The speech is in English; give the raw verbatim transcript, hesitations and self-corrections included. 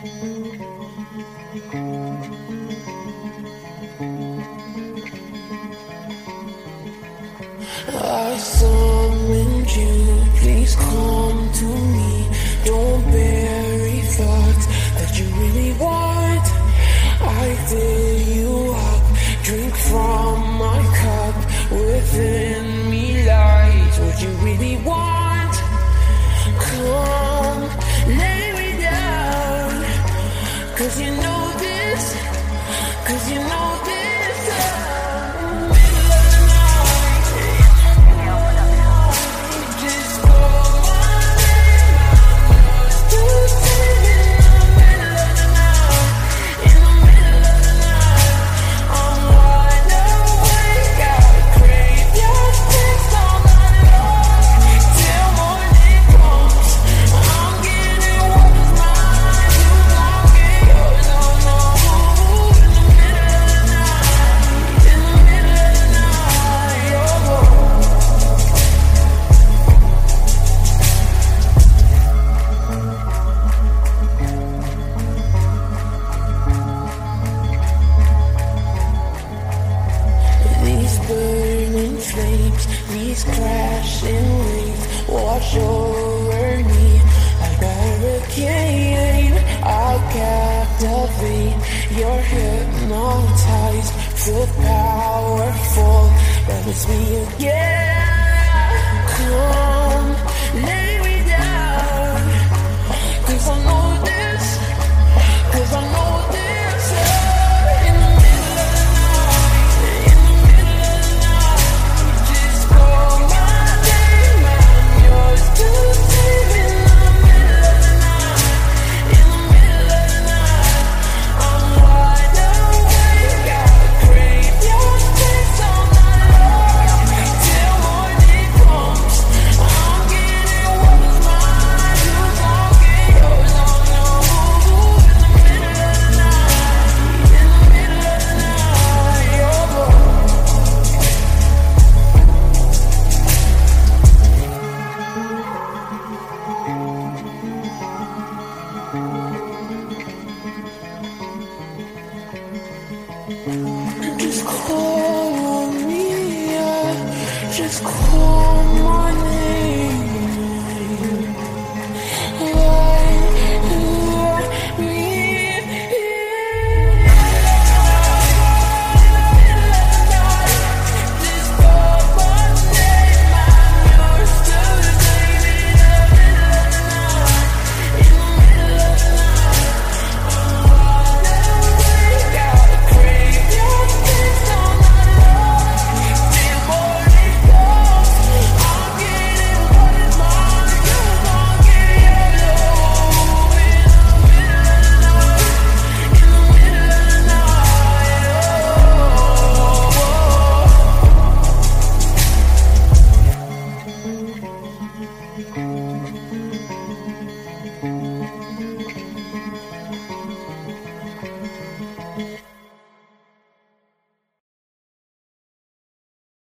I summoned you, please come to me. Don't bury thoughts that you really want. I fill you up, drink from my cup. Within me lies what you really want. Come, lay me down, cause you know this, cause you know this. Burning flames, these crashing waves wash over me like a hurricane. I'll captivate, you're hypnotized, feel powerful, but it's me again. Come, lay me down, cause I know this, cause I know